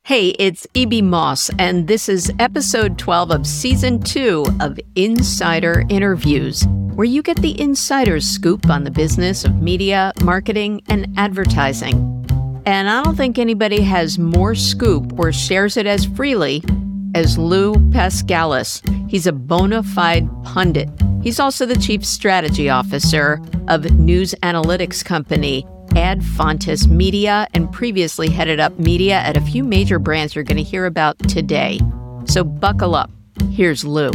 Hey, it's E.B. Moss, and this is episode 12 of season 2 of Insider Interviews, where you get the insider's scoop on the business of media, marketing, and advertising. And I don't think anybody has more scoop or shares it as freely as Lou Paskalis. He's a bona fide pundit. He's also the chief strategy officer of news analytics company Adfontes Media, and previously headed up media at a few major brands you're going to hear about today. So buckle up. Here's Lou.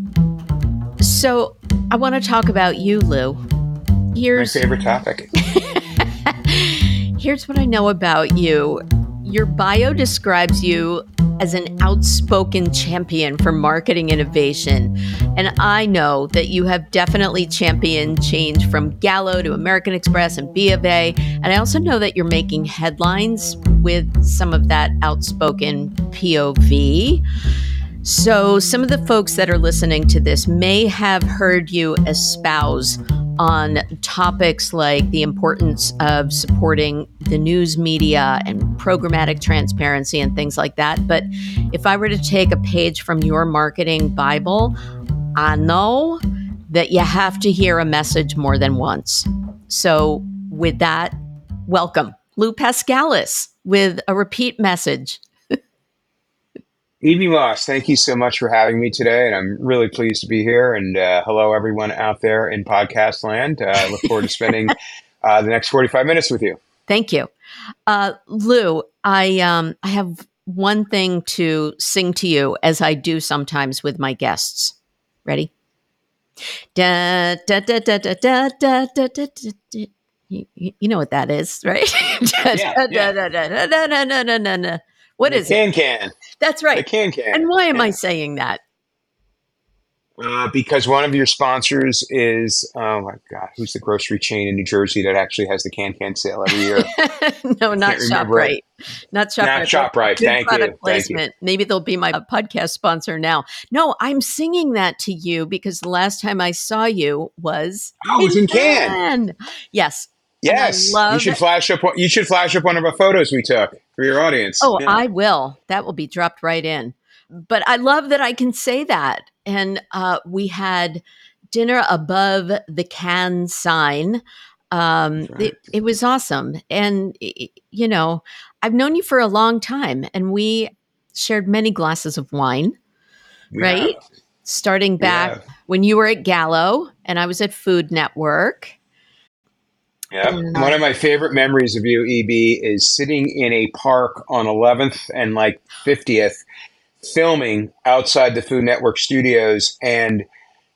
So I want to talk about you, Lou. My favorite topic. Here's what I know about you. Your bio describes you as an outspoken champion for marketing innovation. And I know that you have definitely championed change from Gallo to American Express and B of A. And I also know that you're making headlines with some of that outspoken POV. So some of the folks that are listening to this may have heard you espouse on topics like the importance of supporting the news media and programmatic transparency and things like that. But if I were to take a page from your marketing Bible, I know that you have to hear a message more than once. So with that, welcome, Lou Paskalis, with a repeat message. E.B. Moss, thank you so much for having me today, and I'm really pleased to be here. And hello, everyone out there in podcast land. I look forward to spending the next 45 minutes with you. Thank you. Lou, I have one thing to sing to you, as I do sometimes with my guests. Ready? Da, da, da, da, da, da, da, da, da, da. You know what that is, right? What is it? Can. That's right. The can. And why am I saying that? Because one of your sponsors is, oh my God, who's the grocery chain in New Jersey that actually has the can sale every year? No, not ShopRite. Not ShopRite. Not ShopRite. Thank you. Placement. Maybe they'll be my podcast sponsor now. No, I'm singing that to you because the last time I saw you was in Cannes. Yes. Yes. You should flash up one of our photos we took for your audience. Oh, yeah. I will. That will be dropped right in. But I love that I can say that. And we had dinner above the Cannes sign. Right. It was awesome. And, you know, I've known you for a long time, and we shared many glasses of wine, right? Starting back when you were at Gallo and I was at Food Network. Yeah. One of my favorite memories of you, EB, is sitting in a park on 11th and 50th, filming outside the Food Network studios. And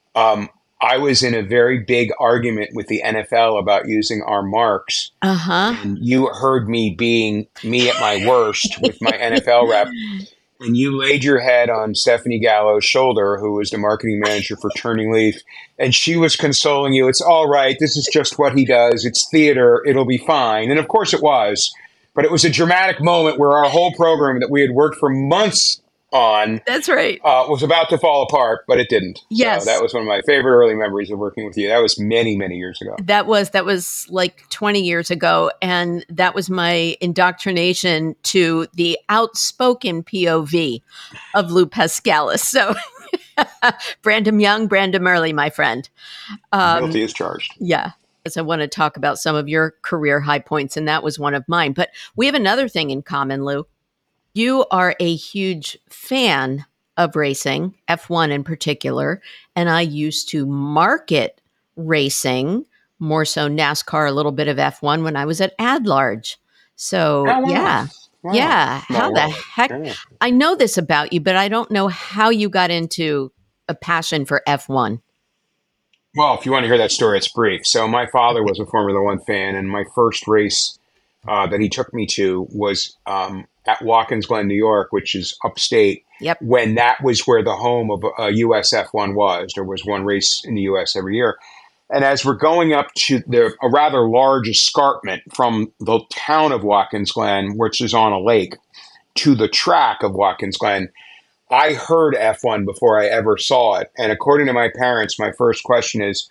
I was in a very big argument with the NFL about using our marks. And you heard me being me at my worst with my NFL rep. And you laid your head on Stephanie Gallo's shoulder, who was the marketing manager for Turning Leaf. And she was consoling you. It's all right. This is just what he does. It's theater. It'll be fine. And of course it was. But it was a dramatic moment where our whole program that we had worked for months on. That's right. Was about to fall apart, but it didn't. Yes. So that was one of my favorite early memories of working with you. That was many, many years ago. That was like 20 years ago. And that was my indoctrination to the outspoken POV of Lou Paskalis. So Brandon Young, Brandon Murley, my friend. Guilty as charged. Yeah. I want to talk about some of your career high points, and that was one of mine. But we have another thing in common, Lou. You are a huge fan of racing, F1 in particular, and I used to market racing, more so NASCAR, a little bit of F1 when I was at AdLarge. So, yeah. How the heck? Yeah. I know this about you, but I don't know how you got into a passion for F1. Well, if you want to hear that story, it's brief. So my father was a Formula One fan, and my first race that he took me to was at Watkins Glen, New York, which is upstate. Yep. When that was where the home of US F1 was. There was one race in the US every year. And as we're going up to a rather large escarpment from the town of Watkins Glen, which is on a lake, to the track of Watkins Glen, I heard F1 before I ever saw it. And according to my parents, my first question is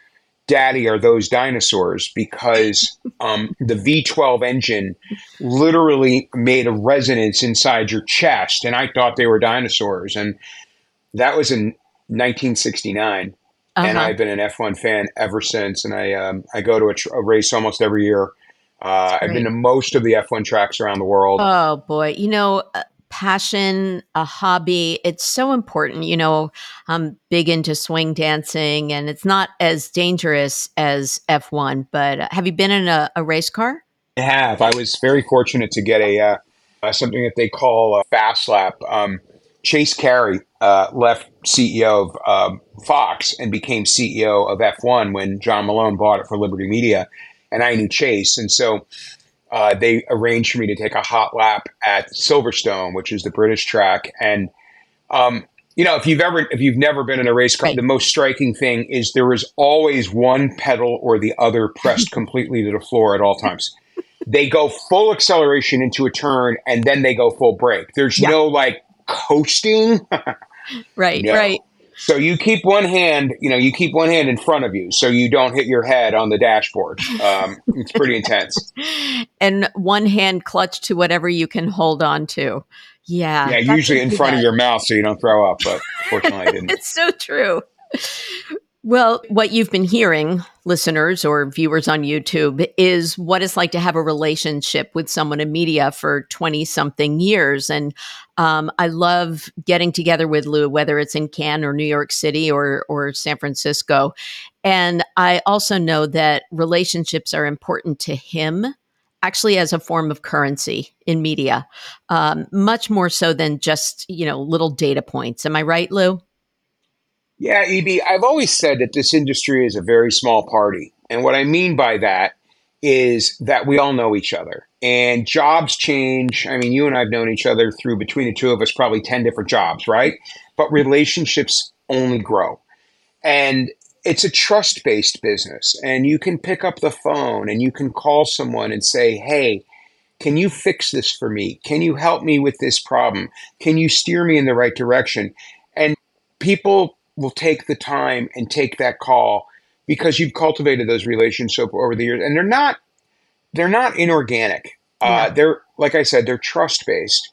Daddy, are those dinosaurs? Because the V12 engine literally made a resonance inside your chest, and I thought they were dinosaurs. And that was in 1969, and Uh-huh. I've been an F1 fan ever since. And I go to a race almost every year. That's I've been great. to most of the F1 tracks around the world. Oh boy, passion, a hobby, it's so important. I'm big into swing dancing and it's not as dangerous as F1, but have you been in a race car? I have. I was very fortunate to get something that they call a fast lap. Chase Carey left CEO of Fox and became CEO of F1 when John Malone bought it for Liberty Media, and I knew Chase, and so they arranged for me to take a hot lap at Silverstone, which is the British track. And if you've never been in a race car, Right. the most striking thing is there is always one pedal or the other pressed completely to the floor at all times. They go full acceleration into a turn and then they go full brake. There's Yeah. no like coasting. Right, right. No. So you keep one hand in front of you so you don't hit your head on the dashboard. It's pretty intense. And one hand clutch to whatever you can hold on to. Yeah, Yeah, got to usually in do front of that. your mouth so you don't throw up, but fortunately I didn't. It's so true. Well, what you've been hearing, listeners or viewers on YouTube, is what it's like to have a relationship with someone in media for 20 something years. And I love getting together with Lou, whether it's in Cannes or New York City or San Francisco. And I also know that relationships are important to him, actually, as a form of currency in media, much more so than just, little data points. Am I right, Lou? Yeah, EB, I've always said that this industry is a very small party. And what I mean by that is that we all know each other and jobs change. I mean, you and I've known each other through between the two of us, probably 10 different jobs, right? But relationships only grow. And it's a trust based business. And you can pick up the phone and you can call someone and say, hey, can you fix this for me? Can you help me with this problem? Can you steer me in the right direction? And people will take the time and take that call because you've cultivated those relationships over the years, and they're not inorganic. Yeah. They're, like I said, they're trust based,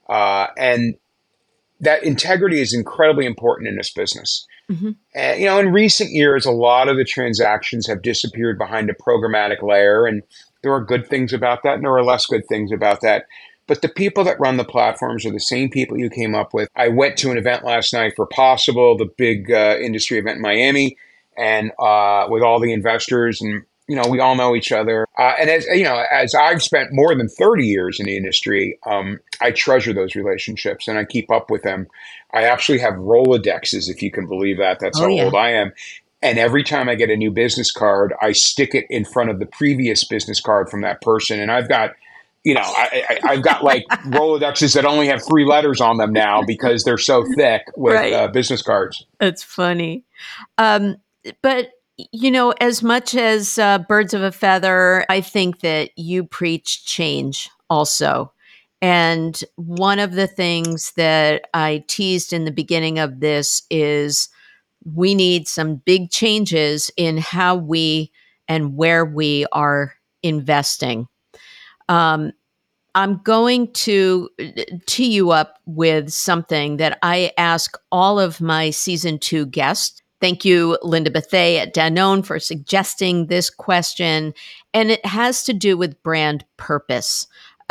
and that integrity is incredibly important in this business. Hmm. In recent years, a lot of the transactions have disappeared behind a programmatic layer, and there are good things about that, and there are less good things about that. But the people that run the platforms are the same people you came up with. I went to an event last night for Possible, the big industry event in Miami, and with all the investors, and we all know each other. And as I've spent more than 30 years in the industry, I treasure those relationships and I keep up with them. I actually have Rolodexes, if you can believe that. That's Oh, how yeah. old I am. And every time I get a new business card, I stick it in front of the previous business card from that person. And I've got, I've got like Rolodexes that only have 3 letters on them now because they're so thick with Right. business cards. That's funny. Um, but, as much as birds of a feather, I think that you preach change also. And one of the things that I teased in the beginning of this is we need some big changes in how we and where we are investing. Um, I'm going to tee you up with something that I ask all of my season 2 guests. Thank you, Linda Bethay at Danone, for suggesting this question. And it has to do with brand purpose.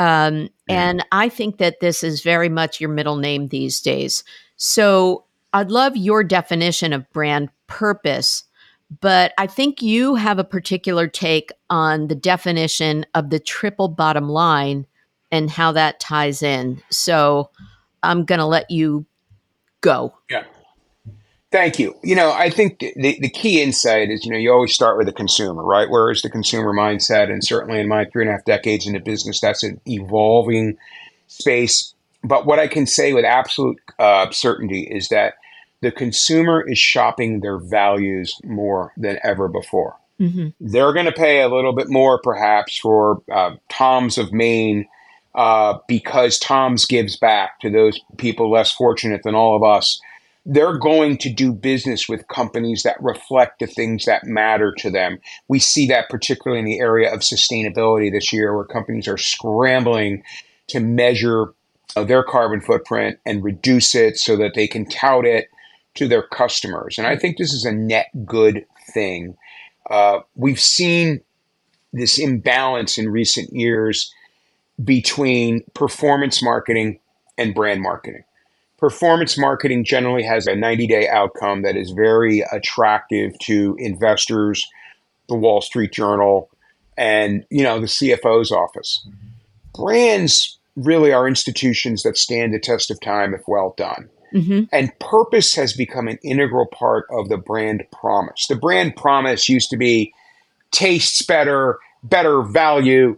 Mm. And I think that this is very much your middle name these days. So I'd love your definition of brand purpose. But I think you have a particular take on the definition of the triple bottom line and how that ties in. So I'm going to let you go. Yeah. Thank you. I think the key insight is, you always start with the consumer, right? Where is the consumer mindset? And certainly in my 3.5 decades in the business, that's an evolving space. But what I can say with absolute certainty is that the consumer is shopping their values more than ever before. Hmm. They're going to pay a little bit more, perhaps, for Tom's of Maine because Tom's gives back to those people less fortunate than all of us. they're going to do business with companies that reflect the things that matter to them. We see that particularly in the area of sustainability this year, where companies are scrambling to measure their carbon footprint and reduce it so that they can tout it to their customers. And I think this is a net good thing. We've seen this imbalance in recent years between performance marketing and brand marketing. Performance marketing generally has a 90-day outcome that is very attractive to investors, the Wall Street Journal, and the CFO's office. Brands really are institutions that stand the test of time if well done. Mm-hmm. And purpose has become an integral part of the brand promise. The brand promise used to be tastes better, better value,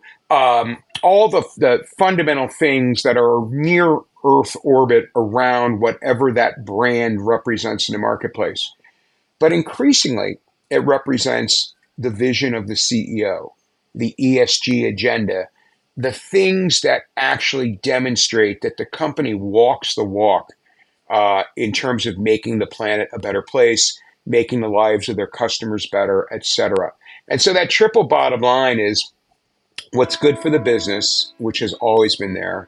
all the fundamental things that are near Earth orbit around whatever that brand represents in the marketplace. But increasingly, it represents the vision of the CEO, the ESG agenda, the things that actually demonstrate that the company walks the walk in terms of making the planet a better place, making the lives of their customers better, et cetera. And so that triple bottom line is what's good for the business, which has always been there,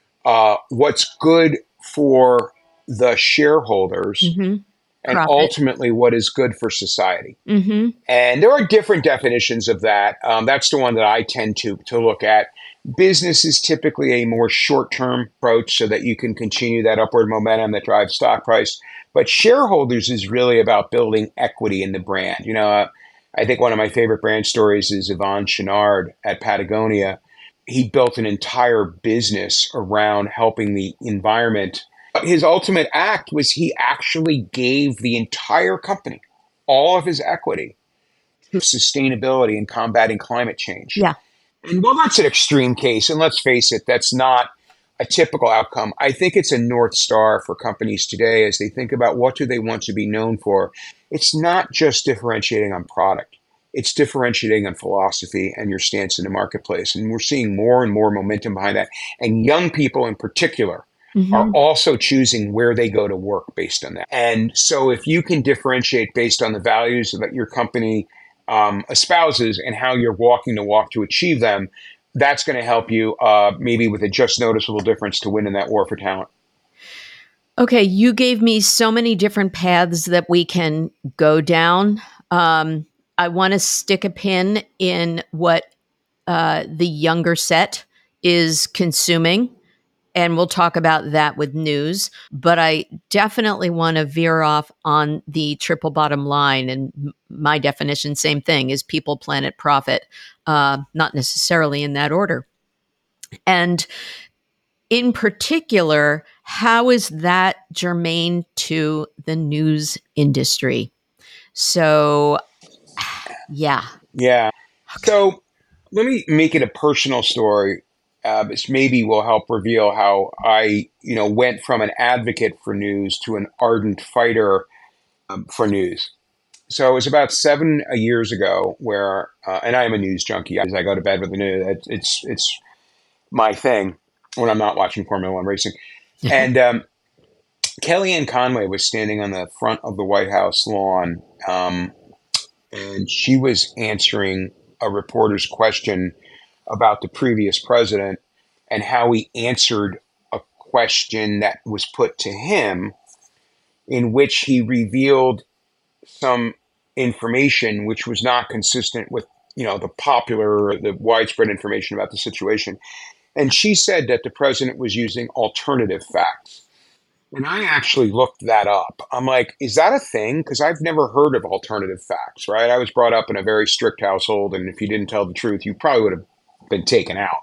what's good for the shareholders, Mm-hmm. and Profit. ultimately what is good for society. Mm-hmm. And there are different definitions of that. That's the one that I tend to look at. Business is typically a more short-term approach so that you can continue that upward momentum that drives stock price. But shareholders is really about building equity in the brand. I think one of my favorite brand stories is Yvon Chouinard at Patagonia. He built an entire business around helping the environment. But his ultimate act was he actually gave the entire company all of his equity to sustainability and combating climate change. Yeah. And while that's an extreme case, and let's face it, that's not a typical outcome. I think it's a North Star for companies today as they think about what do they want to be known for. It's not just differentiating on product. It's differentiating on philosophy and your stance in the marketplace. And we're seeing more and more momentum behind that. And young people in particular are also choosing where they go to work based on that. And so if you can differentiate based on the values that your company espouses and how you're walking the walk to achieve them, that's going to help you maybe with a just noticeable difference to win in that war for talent. Okay, you gave me so many different paths that we can go down. I want to stick a pin in what the younger set is consuming, and we'll talk about that with news. But I definitely want to veer off on the triple bottom line. And my definition, same thing, is people, planet, profit, not necessarily in that order. And in particular, how is that germane to the news industry? So, yeah. Yeah. So let me make it a personal story. This maybe will help reveal how I, went from an advocate for news to an ardent fighter for news. So it was about 7 years ago where, and I am a news junkie. As I go to bed with the news, it's my thing when I'm not watching Formula One racing. And Kellyanne Conway was standing on the front of the White House lawn, and she was answering a reporter's question about the previous president and how he answered a question that was put to him in which he revealed some information which was not consistent with, the widespread information about the situation. And she said that the president was using alternative facts. And I actually looked that up. I'm like, is that a thing? Because I've never heard of alternative facts, right? I was brought up in a very strict household, and if you didn't tell the truth, you probably would have been taken out.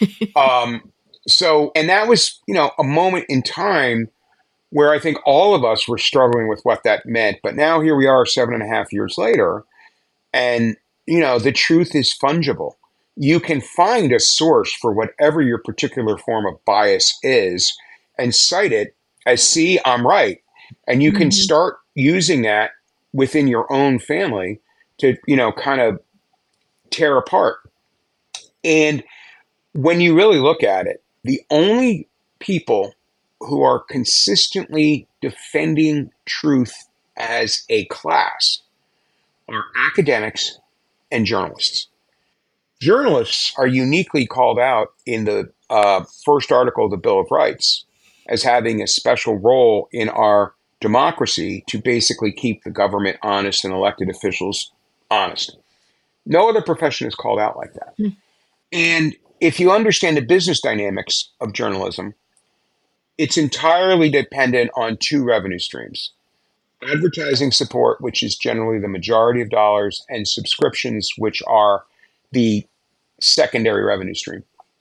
And that was, a moment in time where I think all of us were struggling with what that meant. But now here we are 7.5 years later, and, the truth is fungible. You can find a source for whatever your particular form of bias is and cite it as, see, I'm right. And you can start using that within your own family to, kind of tear apart. And when you really look at it, the only people who are consistently defending truth as a class are academics and journalists. Journalists are uniquely called out in the first article of the Bill of Rights as having a special role in our democracy to basically keep the government honest and elected officials honest. No other profession is called out like that. And if you understand the business dynamics of journalism, it's entirely dependent on two revenue streams: advertising support, which is generally the majority of dollars, and subscriptions, which are the secondary revenue stream.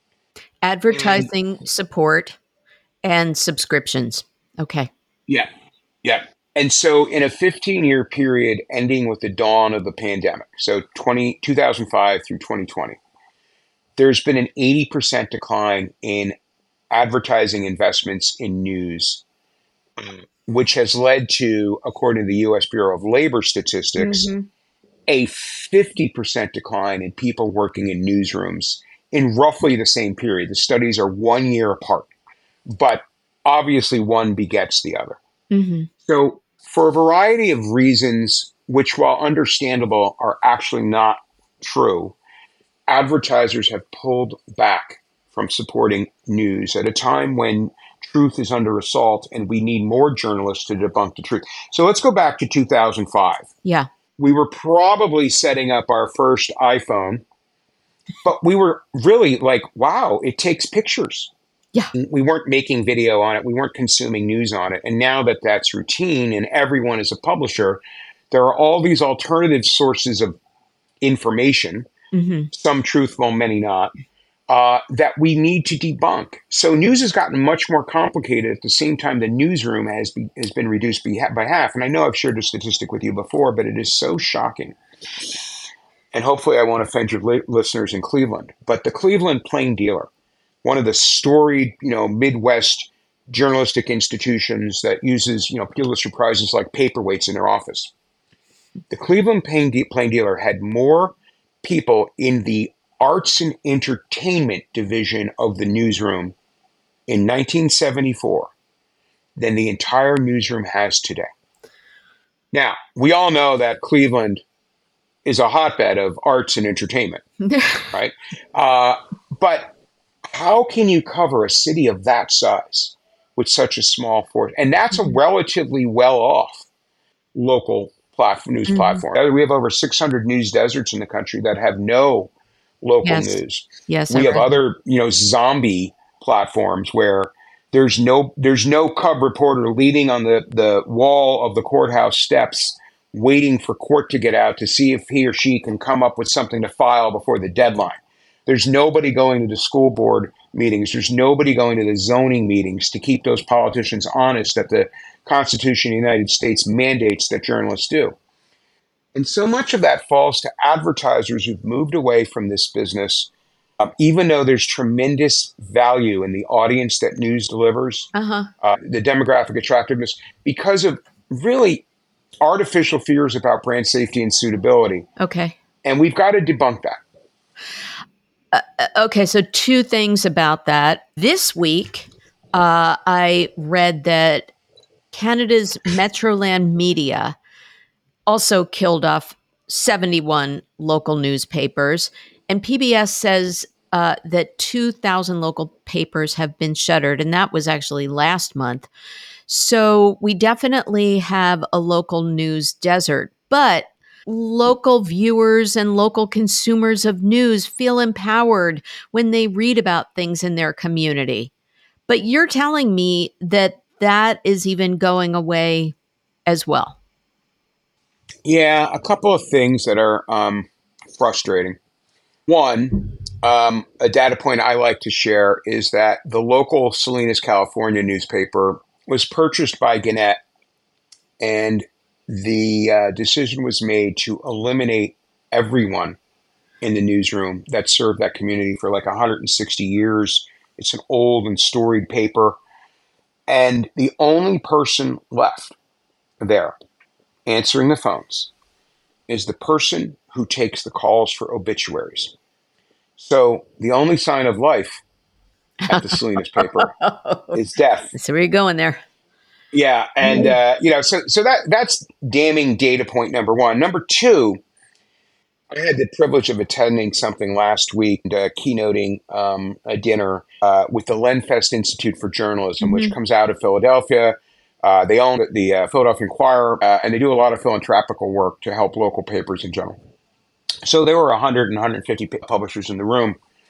Advertising support and subscriptions. Okay. Yeah. Yeah. And so in a 15-year period ending with the dawn of the pandemic, so 2005 through 2020, there's been an 80% decline in advertising investments in news, which has led to, according to the U.S. Bureau of Labor Statistics, a 50% decline in people working in newsrooms in roughly the same period. The studies are 1 year apart, but obviously one begets the other. So for a variety of reasons, which while understandable are actually not true, advertisers have pulled back from supporting news at a time when truth is under assault and we need more journalists to debunk the truth. So let's go back to 2005. Yeah. We were probably setting up our first iPhone, but we were really like, wow, it takes pictures. Yeah. We weren't making video on it. We weren't consuming news on it. And now that that's routine and everyone is a publisher, there are all these alternative sources of information, some truthful, many not, that we need to debunk. So news has gotten much more complicated. At the same time, the newsroom has been reduced by half. And I know I've shared a statistic with you before, but it is so shocking. And hopefully I won't offend your listeners in Cleveland. But the Cleveland Plain Dealer, one of the storied, Midwest journalistic institutions that uses, Pulitzer Prizes like paperweights in their office. The Cleveland Plain Dealer had more people in the arts and entertainment division of the newsroom in 1974 than the entire newsroom has today. Now, we all know that Cleveland is a hotbed of arts and entertainment, right? But how can you cover a city of that size with such a small force? And that's a relatively well-off local news platform. We have over 600 news deserts in the country that have no local news. Yes, we have other, zombie platforms where there's no cub reporter leaning on the wall of the courthouse steps waiting for court to get out to see if he or she can come up with something to file before the deadline. There's nobody going to the school board meetings. There's nobody going to the zoning meetings to keep those politicians honest that the Constitution of the United States mandates that journalists do. And so much of that falls to advertisers who've moved away from this business, even though there's tremendous value in the audience that news delivers, the demographic attractiveness, because of really artificial fears about brand safety and suitability. Okay. And we've got to debunk that. Okay, so two things about that. This week, I read that Canada's Metroland Media also killed off 71 local newspapers. And PBS says that 2,000 local papers have been shuttered. And that was actually last month. So we definitely have a local news desert. But local viewers and local consumers of news feel empowered when they read about things in their community. But you're telling me that that is even going away as well. Yeah, a couple of things that are frustrating. One, a data point I like to share is that the local Salinas, California newspaper was purchased by Gannett, and the decision was made to eliminate everyone in the newsroom that served that community for like 160 years. It's an old and storied paper. And the only person left there answering the phones is the person who takes the calls for obituaries. So the only sign of life at the Salinas paper is death. So where are you going there? Yeah, and so that's damning data point number one. Number two, I had the privilege of attending something last week, keynoting a dinner with the Lenfest Institute for Journalism, which comes out of Philadelphia. They own the Philadelphia Inquirer, and they do a lot of philanthropical work to help local papers in general. So there were 100 and 150 publishers in the room.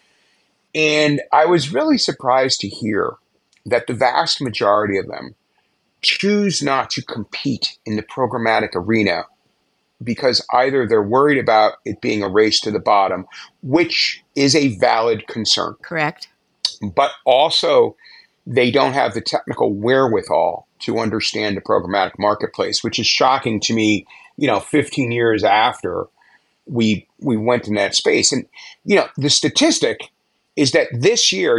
And I was really surprised to hear that the vast majority of them choose not to compete in the programmatic arena because either they're worried about it being a race to the bottom, which is a valid concern. Correct. But also they don't have the technical wherewithal to understand the programmatic marketplace, which is shocking to me, 15 years after we went in that space. And, the statistic is that this year,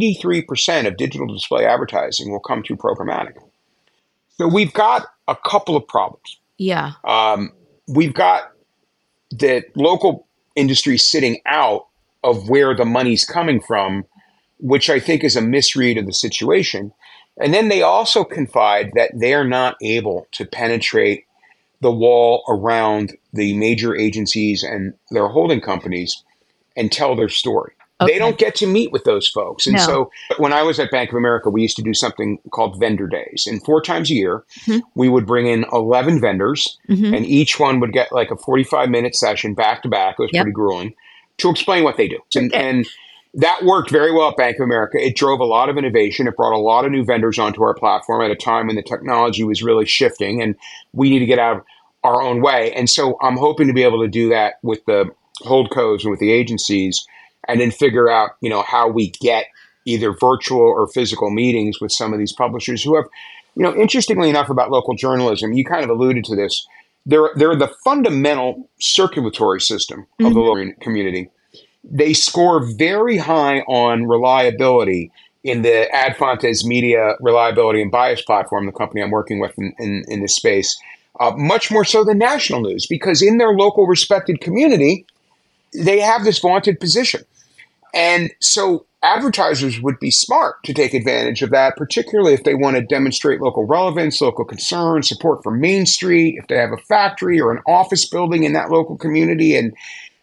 93% of digital display advertising will come through programmatic. So we've got a couple of problems. Yeah. We've got the local industry sitting out of where the money's coming from, which I think is a misread of the situation. And then they also confide that they're not able to penetrate the wall around the major agencies and their holding companies and tell their story. Okay. They don't get to meet with those folks. And so when I was at Bank of America, we used to do something called vendor days. And 4 times a year, we would bring in 11 vendors, and each one would get like a 45-minute session back to back. It was pretty grueling to explain what they do. And that worked very well at Bank of America. It drove a lot of innovation. It brought a lot of new vendors onto our platform at a time when the technology was really shifting, and we need to get out of our own way. And so I'm hoping to be able to do that with the holdcos and with the agencies, and then figure out, how we get either virtual or physical meetings with some of these publishers who have, interestingly enough about local journalism, you kind of alluded to this. They're the fundamental circulatory system of the local community. They score very high on reliability in the Adfontes Media Reliability and Bias Platform, the company I'm working with in this space, much more so than national news, because in their local respected community, they have this vaunted position. And so advertisers would be smart to take advantage of that, particularly if they want to demonstrate local relevance, local concern, support for Main Street, if they have a factory or an office building in that local community. And,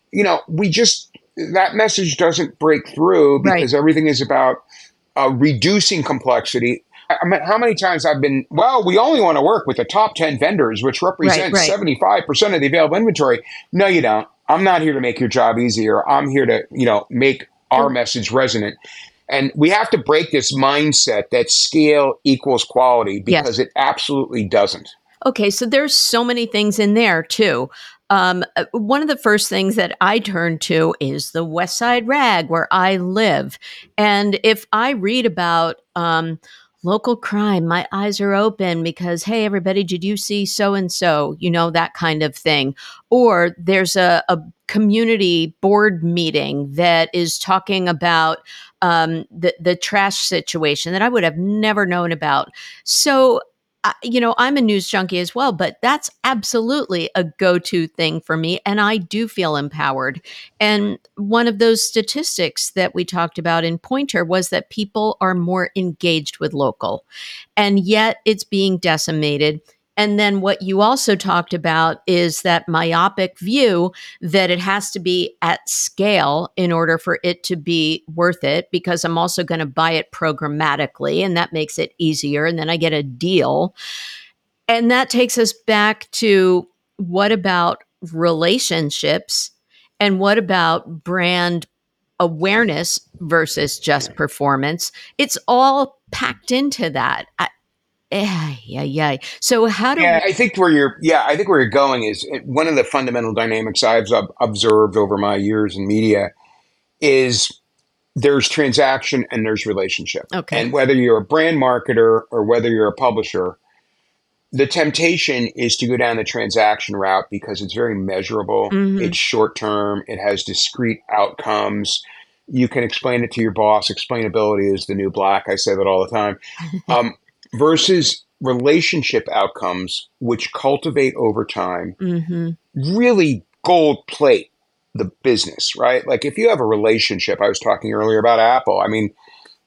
that message doesn't break through because everything is about reducing complexity. I mean, how many times I've been, we only want to work with the top 10 vendors, which represent 75% of the available inventory. No, you don't. I'm not here to make your job easier. I'm here to, make our message resonant. And we have to break this mindset that scale equals quality, because it absolutely doesn't. Okay, so there's so many things in there too. One of the first things that I turn to is the West Side Rag, where I live. And if I read about local crime, my eyes are open because, hey, everybody, did you see so-and-so? That kind of thing. Or there's a community board meeting that is talking about the trash situation that I would have never known about. So I'm a news junkie as well, but that's absolutely a go-to thing for me. And I do feel empowered. And one of those statistics that we talked about in Poynter was that people are more engaged with local, and yet it's being decimated. And then what you also talked about is that myopic view that it has to be at scale in order for it to be worth it, because I'm also going to buy it programmatically, and that makes it easier. And then I get a deal. And that takes us back to, what about relationships, and what about brand awareness versus just performance? It's all packed into that. So how do I think where you're going is one of the fundamental dynamics I've observed over my years in media is there's transaction and there's relationship. Okay. And whether you're a brand marketer or whether you're a publisher, the temptation is to go down the transaction route because it's very measurable. It's short term. It has discrete outcomes. You can explain it to your boss. Explainability is the new black. I say that all the time. Versus relationship outcomes, which cultivate over time, really gold plate the business, right? Like if you have a relationship, I was talking earlier about Apple. I mean,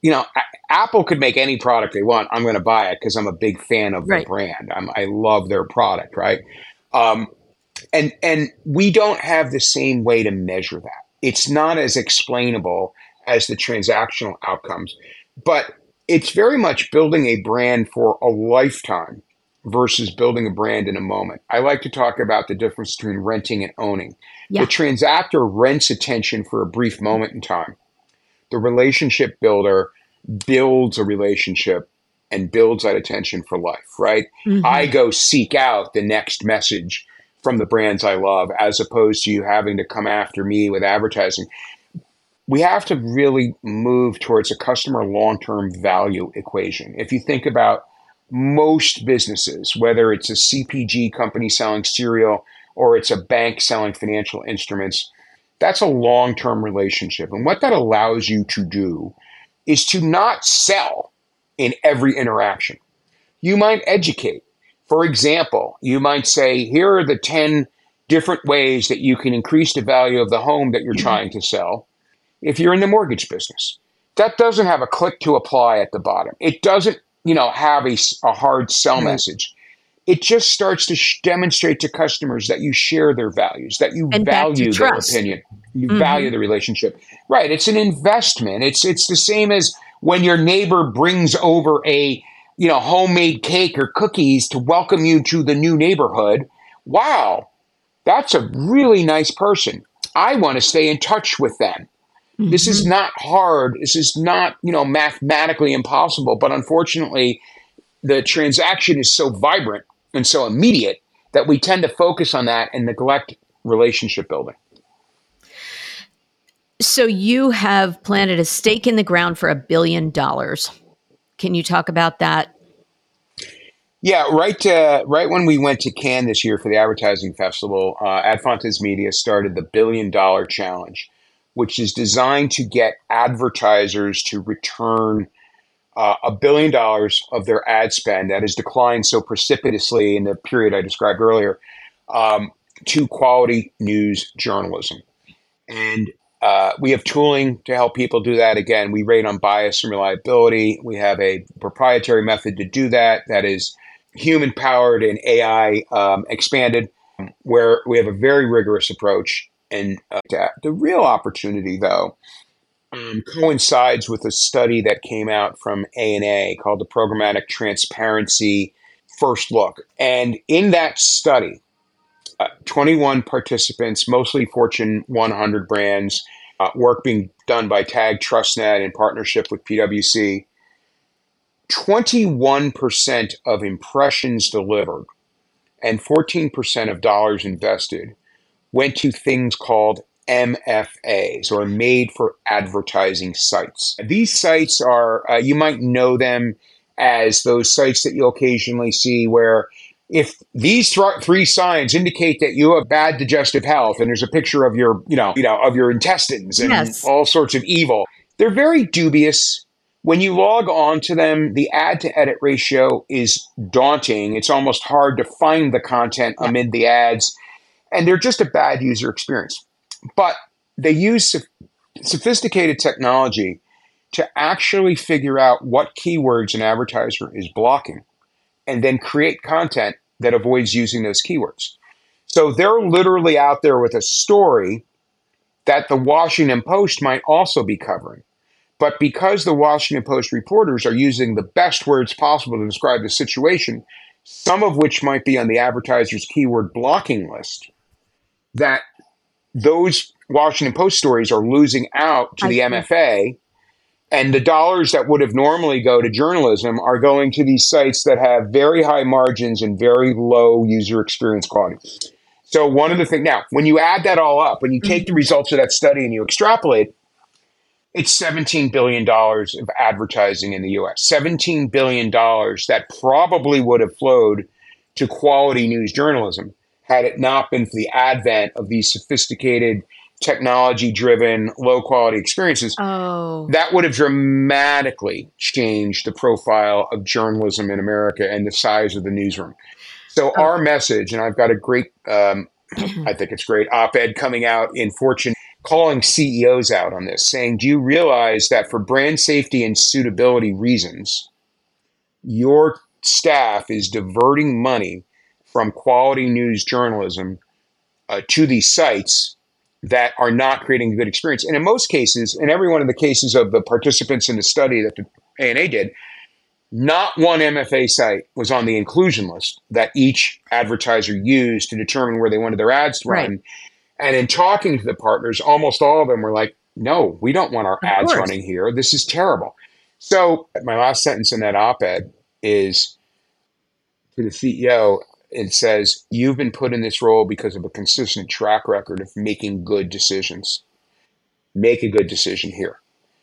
Apple could make any product they want. I'm going to buy it because I'm a big fan of the Right. brand. I love their product, right? Um, and we don't have the same way to measure that. It's not as explainable as the transactional outcomes, but it's very much building a brand for a lifetime versus building a brand in a moment. I like to talk about the difference between renting and owning. The Yeah. transactor rents attention for a brief moment in time. The relationship builder builds a relationship and builds that attention for life, right? I Hmm. go seek out the next message from the brands I love as opposed to you having to come after me with advertising. We have to really move towards a customer long-term value equation. If you think about most businesses, whether it's a CPG company selling cereal or it's a bank selling financial instruments, that's a long-term relationship. And what that allows you to do is to not sell in every interaction. You might educate. For example, you might say, here are the 10 different ways that you can increase the value of the home that you're trying to sell if you're in the mortgage business. That doesn't have a click to apply at the bottom. It doesn't, have a hard sell Right. message. It just starts to demonstrate to customers that you share their values, that you And back to value their trust. opinion, you Hmm. value the relationship. Right. It's an investment. It's the same as when your neighbor brings over a homemade cake or cookies to welcome you to the new neighborhood. Wow, that's a really nice person. I want to stay in touch with them. This is Hmm. not hard. This is not, mathematically impossible. But unfortunately, the transaction is so vibrant and so immediate that we tend to focus on that and neglect relationship building. So you have planted a stake in the ground for $1 billion. Can you talk about that? Yeah, right when we went to Cannes this year for the advertising festival, Adfontes Media started the $1 billion challenge, which is designed to get advertisers to return $1 billion of their ad spend that has declined so precipitously in the period I described earlier um, to quality news journalism. And we have tooling to help people do that. Again, we rate on bias and reliability. We have a proprietary method to do that that is human powered and AI expanded, where we have a very rigorous approach. And the real opportunity, though, coincides with a study that came out from ANA called the Programmatic Transparency First Look. And in that study, 21 participants, mostly Fortune 100 brands, work being done by Tag TrustNet in partnership with PwC. 21% of impressions delivered and 14% of dollars invested went to things called MFAs, or made for advertising sites. These sites are, you might know them as those sites that you'll occasionally see where if these three signs indicate that you have bad digestive health, and there's a picture of your, of your intestines and Yes. all sorts of evil, they're very dubious. When you log on to them, the ad to edit ratio is daunting. It's almost hard to find the content Yeah. amid the ads, and they're just a bad user experience. But they use sophisticated technology to actually figure out what keywords an advertiser is blocking and then create content that avoids using those keywords. So they're literally out there with a story that the Washington Post might also be covering. But because the Washington Post reporters are using the best words possible to describe the situation, some of which might be on the advertiser's keyword blocking list, that those Washington Post stories are losing out to I the see. MFA, and the dollars that would have normally go to journalism are going to these sites that have very high margins and very low user experience quality. So one of the things now, when you add that all up, when you take the Mhm. results of that study and you extrapolate, it's $17 billion of advertising in the US. $17 billion that probably would have flowed to quality news journalism had it not been for the advent of these sophisticated, technology driven, low quality experiences. Oh. That would have dramatically changed the profile of journalism in America and the size of the newsroom. So, Oh. our message, and I've got a great, I think it's great op ed coming out in Fortune calling CEOs out on this, saying, do you realize that for brand safety and suitability reasons, your staff is diverting money from quality news journalism to these sites that are not creating a good experience? And in most cases, in every one of the cases of the participants in the study that the ANA did, not one MFA site was on the inclusion list that each advertiser used to determine where they wanted their ads to run. Right. And in talking to the partners, almost all of them were like, no, we don't want our ads running here. This is terrible. So my last sentence in that op-ed is to the CEO. It says, you've been put in this role because of a consistent track record of making good decisions. Make a good decision here.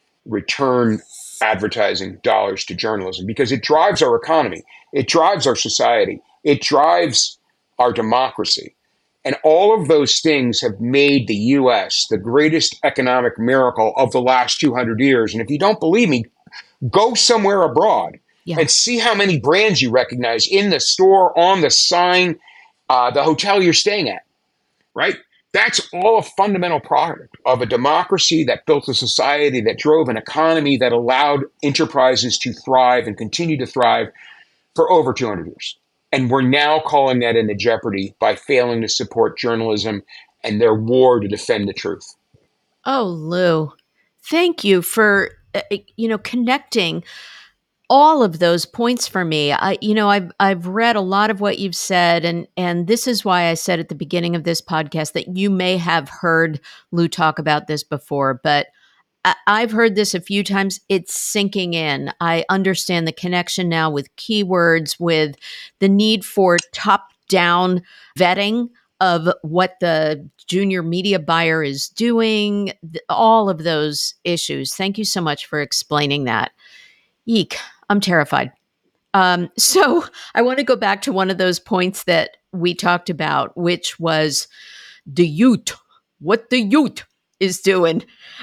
Return advertising dollars to journalism because it drives our economy. It drives our society. It drives our democracy. And all of those things have made the U.S. the greatest economic miracle of the last 200 years. And if you don't believe me, go somewhere abroad and see how many brands you recognize in the store, on the sign, the hotel you're staying at, right? That's all a fundamental product of a democracy that built a society that drove an economy that allowed enterprises to thrive and continue to thrive for over 200 years. And we're now calling that into jeopardy by failing to support journalism and their war to defend the truth. Oh, Lou, thank you for, connecting all of those points for me. I've read a lot of what you've said, and this is why I said at the beginning of this podcast that you may have heard Lou talk about this before, but I've heard this a few times. It's sinking in. I understand the connection now with keywords, with the need for top-down vetting of what the junior media buyer is doing, all of those issues. Thank you so much for explaining that. Eek, I'm terrified. So I want to go back to one of those points that we talked about, which was the youth, what the youth is doing.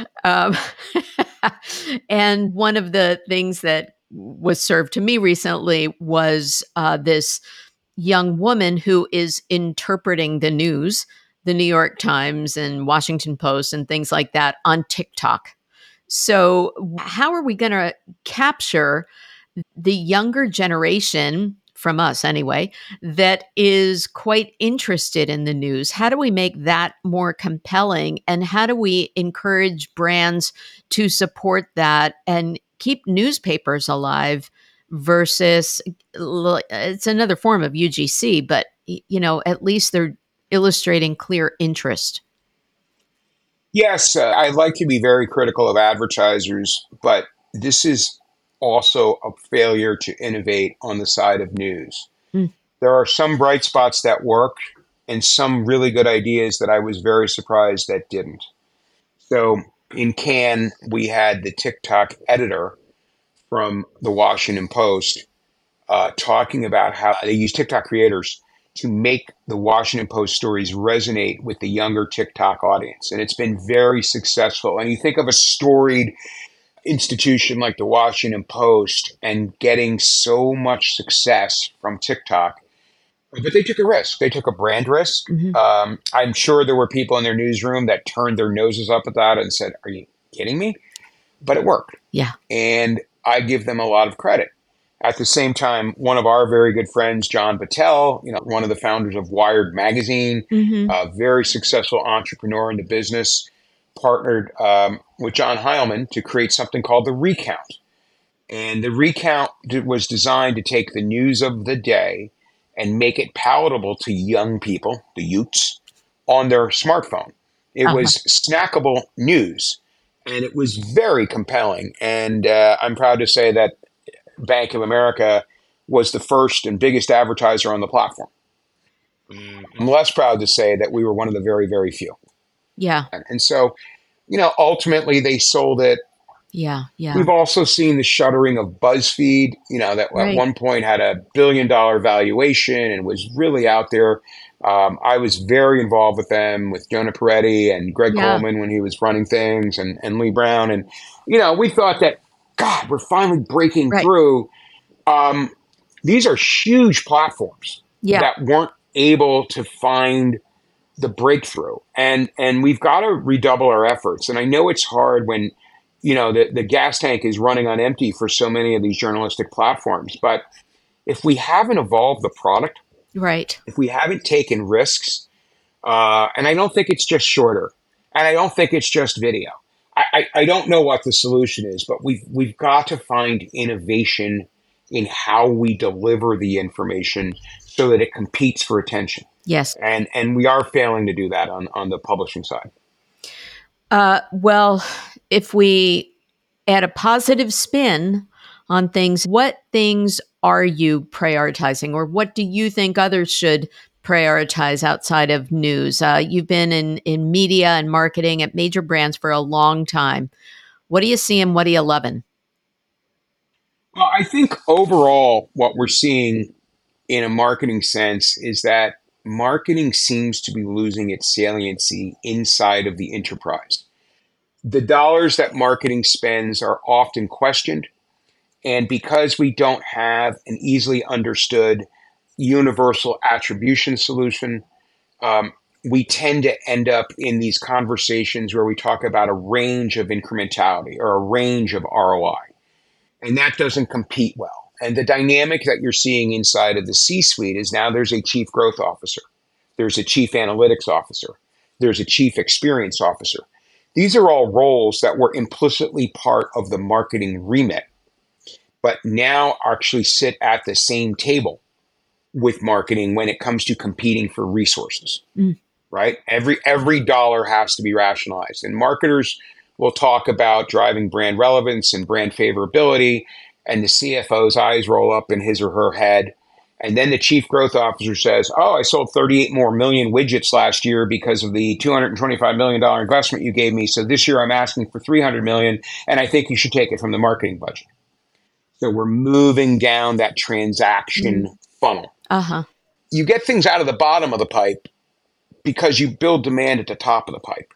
And one of the things that was served to me recently was this young woman who is interpreting the news, the New York Times and Washington Post and things like that on TikTok. So how are we going to capture the younger generation, from us anyway, that is quite interested in the news? How do we make that more compelling? And how do we encourage brands to support that and keep newspapers alive versus, it's another form of UGC, but at least they're illustrating clear interest? Yes, I like to be very critical of advertisers, but this is also a failure to innovate on the side of news. There are some bright spots that work and some really good ideas that I was very surprised that didn't. So in Cannes, we had the TikTok editor from the Washington Post talking about how they use TikTok creators to make the Washington Post stories resonate with the younger TikTok audience. And it's been very successful. And you think of a storied institution like the Washington Post and getting so much success from TikTok, but they took a risk. They took a brand risk. Mm-hmm. I'm sure there were people in their newsroom that turned their noses up at that and said, are you kidding me? But it worked. Yeah. And I give them a lot of credit. At the same time, one of our very good friends, John Battelle, one of the founders of Wired Magazine, mm-hmm. a very successful entrepreneur in the business, partnered with John Heilemann to create something called The Recount. And The Recount was designed to take the news of the day and make it palatable to young people, the youths, on their smartphone. It was snackable news, and it was very compelling. And I'm proud to say that Bank of America was the first and biggest advertiser on the platform. I'm less proud to say that we were one of the very, very few. Yeah. And so, ultimately they sold it. Yeah. We've also seen the shuttering of BuzzFeed, that right. At one point had $1 billion valuation and was really out there. I was very involved with them, with Jonah Peretti and Greg Coleman when he was running things and Lee Brown. And, we thought that, God, we're finally breaking through. These are huge platforms that weren't able to find the breakthrough, and we've got to redouble our efforts. And I know it's hard when the gas tank is running on empty for so many of these journalistic platforms. But if we haven't evolved the product, Right. if we haven't taken risks, and I don't think it's just shorter, and I don't think it's just video. I don't know what the solution is, but we've got to find innovation in how we deliver the information so that it competes for attention. Yes. And we are failing to do that on the publishing side. Well, if we add a positive spin on things, what things are you prioritizing, or what do you think others should prioritize outside of news? You've been in media and marketing at major brands for a long time. What do you see and what do you loving? Well, I think overall, what we're seeing in a marketing sense is that marketing seems to be losing its saliency inside of the enterprise. The dollars that marketing spends are often questioned. And because we don't have an easily understood universal attribution solution, we tend to end up in these conversations where we talk about a range of incrementality or a range of ROI. And that doesn't compete well. And the dynamic that you're seeing inside of the C-suite is now there's a chief growth officer, there's a chief analytics officer, there's a chief experience officer. These are all roles that were implicitly part of the marketing remit, but now actually sit at the same table with marketing when it comes to competing for resources. Right? Every dollar has to be rationalized. And marketers will talk about driving brand relevance and brand favorability, and the CFO's eyes roll up in his or her head. And then the chief growth officer says, oh, I sold 38 more million widgets last year because of the $225 million investment you gave me. So this year I'm asking for 300 million, and I think you should take it from the marketing budget. So we're moving down that transaction funnel. You get things out of the bottom of the pipe because you build demand at the top of the pipe.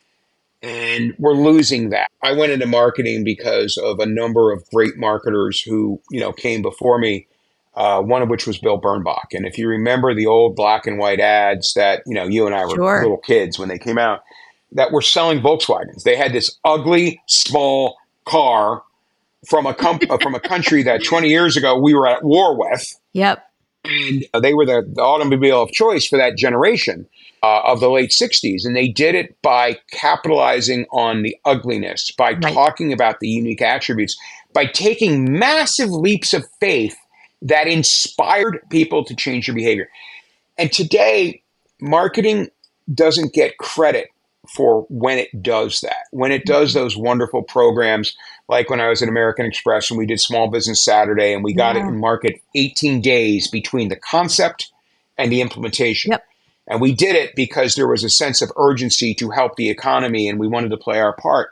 And we're losing that. I went into marketing because of a number of great marketers who, came before me, one of which was Bill Bernbach. And if you remember the old black and white ads that, you and I were Sure. little kids when they came out, that were selling Volkswagens. They had this ugly, small car from a country that 20 years ago we were at war with. Yep. And they were the automobile of choice for that generation of the late 60s. And they did it by capitalizing on the ugliness, by talking about the unique attributes, by taking massive leaps of faith that inspired people to change their behavior. And today, marketing doesn't get credit for when it does that, when it does those wonderful programs, like when I was at American Express and we did Small Business Saturday and we got it in market 18 days between the concept and the implementation. Yep. And we did it because there was a sense of urgency to help the economy and we wanted to play our part.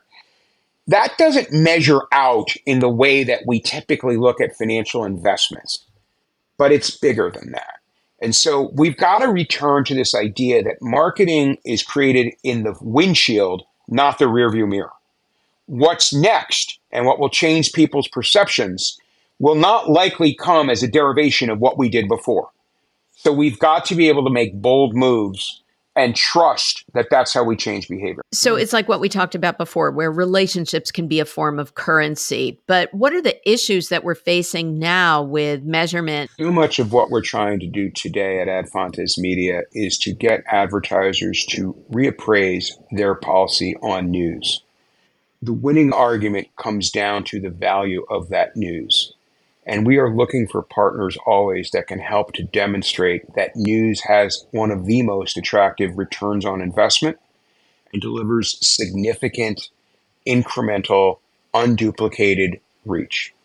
That doesn't measure out in the way that we typically look at financial investments, but it's bigger than that. And so we've got to return to this idea that marketing is created in the windshield, not the rearview mirror. What's next and what will change people's perceptions will not likely come as a derivation of what we did before. So we've got to be able to make bold moves and trust that that's how we change behavior. So it's like what we talked about before, where relationships can be a form of currency. But what are the issues that we're facing now with measurement? Too much of what we're trying to do today at Adfontes Media is to get advertisers to reappraise their policy on news. The winning argument comes down to the value of that news. And we are looking for partners always that can help to demonstrate that news has one of the most attractive returns on investment and delivers significant, incremental, unduplicated reach.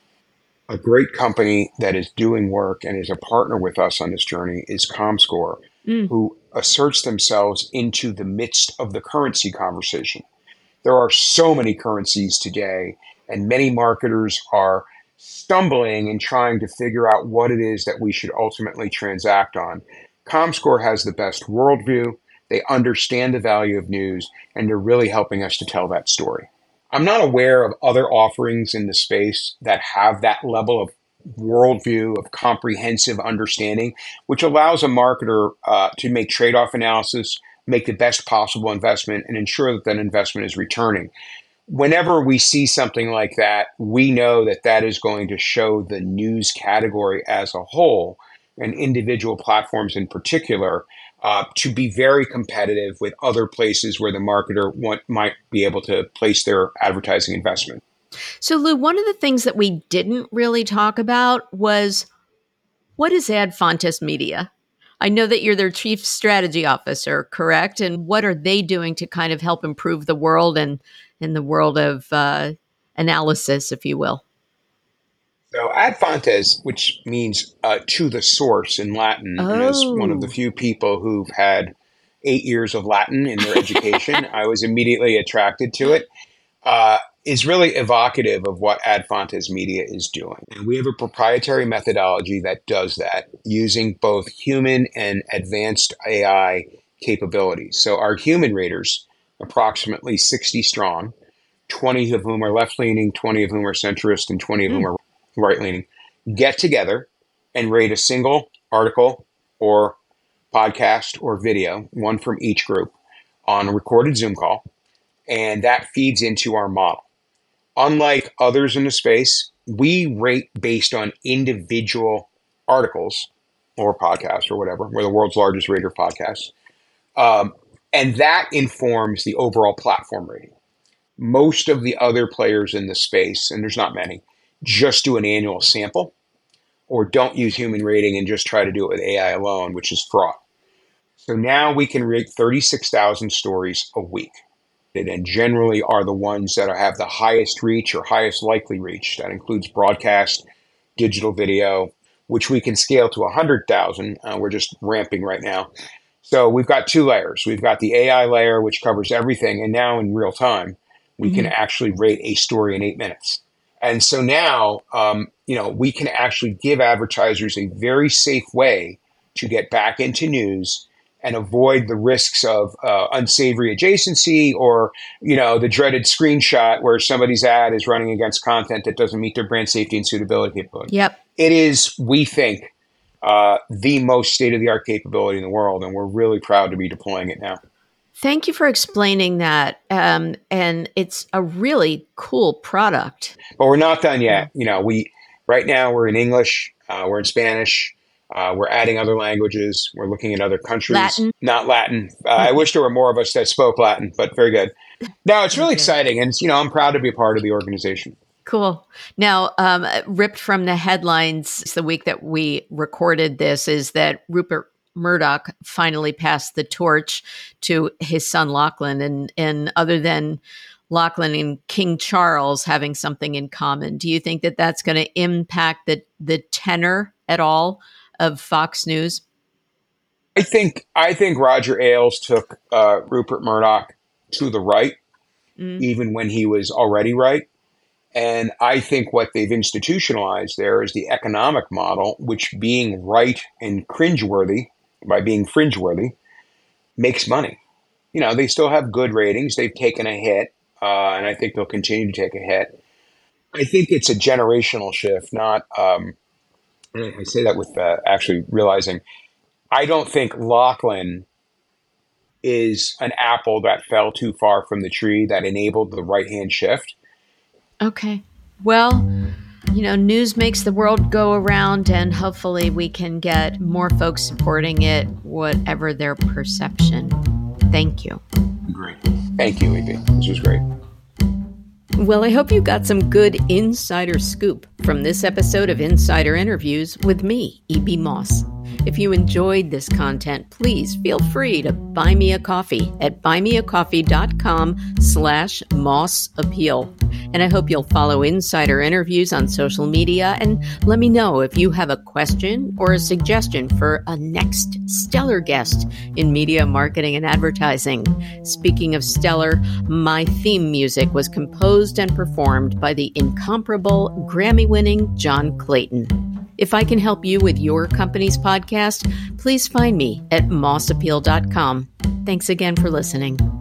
A great company that is doing work and is a partner with us on this journey is Comscore, who asserts themselves into the midst of the currency conversation. There are so many currencies today, and many marketers are stumbling and trying to figure out what it is that we should ultimately transact on. Comscore has the best worldview. They understand the value of news, and they're really helping us to tell that story. I'm not aware of other offerings in the space that have that level of worldview, of comprehensive understanding, which allows a marketer to make trade-off analysis, make the best possible investment, and ensure that that investment is returning. Whenever we see something like that, we know that that is going to show the news category as a whole, and individual platforms in particular, to be very competitive with other places where the marketer might be able to place their advertising investment. So, Lou, one of the things that we didn't really talk about was, what is Adfontes Media? I know that you're their chief strategy officer, correct? And what are they doing to kind of help improve the world and in the world of analysis, if you will? So Adfontes, which means to the source in Latin, and as one of the few people who've had 8 years of Latin in their education, I was immediately attracted to it, is really evocative of what Adfontes Media is doing. And we have a proprietary methodology that does that using both human and advanced AI capabilities. So our human raters, approximately 60 strong, 20 of whom are left-leaning, 20 of whom are centrist, and 20 of whom are right-leaning, get together and rate a single article or podcast or video, one from each group, on a recorded Zoom call, and that feeds into our model. Unlike others in the space, we rate based on individual articles or podcasts or whatever. We're the world's largest rater of podcasts. And that informs the overall platform rating. Most of the other players in the space, and there's not many, just do an annual sample or don't use human rating and just try to do it with AI alone, which is fraud. So now we can rate 36,000 stories a week, and generally are the ones that have the highest reach or highest likely reach. That includes broadcast, digital video, which we can scale to 100,000. We're just ramping right now. So we've got two layers. We've got the AI layer, which covers everything. And now in real time, we can actually rate a story in 8 minutes. And so now, we can actually give advertisers a very safe way to get back into news and avoid the risks of unsavory adjacency or, the dreaded screenshot where somebody's ad is running against content that doesn't meet their brand safety and suitability capability. Yep. It is, we think, the most state-of-the-art capability in the world, and we're really proud to be deploying it now. Thank you for explaining that. And it's a really cool product. But we're not done yet. Right now we're in English, we're in Spanish. We're adding other languages. We're looking at other countries. Latin? Not Latin. I wish there were more of us that spoke Latin, but very good. No, it's really exciting. And, I'm proud to be a part of the organization. Cool. Now, ripped from the headlines the week that we recorded this is that Rupert Murdoch finally passed the torch to his son Lachlan. And other than Lachlan and King Charles having something in common, do you think that that's going to impact the tenor at all of Fox News? I think Roger Ailes took Rupert Murdoch to the right, even when he was already right. And I think what they've institutionalized there is the economic model, which being right and cringeworthy, by being fringeworthy, makes money. They still have good ratings. They've taken a hit, and I think they'll continue to take a hit. I think it's a generational shift, not... I say that with actually realizing I don't think Lachlan is an apple that fell too far from the tree that enabled the right-hand shift. Okay. Well, news makes the world go around, and hopefully we can get more folks supporting it, whatever their perception. Thank you. Great. Thank you, E.B. This was great. Well, I hope you got some good insider scoop from this episode of Insider Interviews with me, E.B. Moss. If you enjoyed this content, please feel free to buy me a coffee at buymeacoffee.com/mossappeal. And I hope you'll follow Insider Interviews on social media and let me know if you have a question or a suggestion for a next stellar guest in media, marketing, and advertising. Speaking of stellar, my theme music was composed and performed by the incomparable Grammy-winning John Clayton. If I can help you with your company's podcast, please find me at mossappeal.com. Thanks again for listening.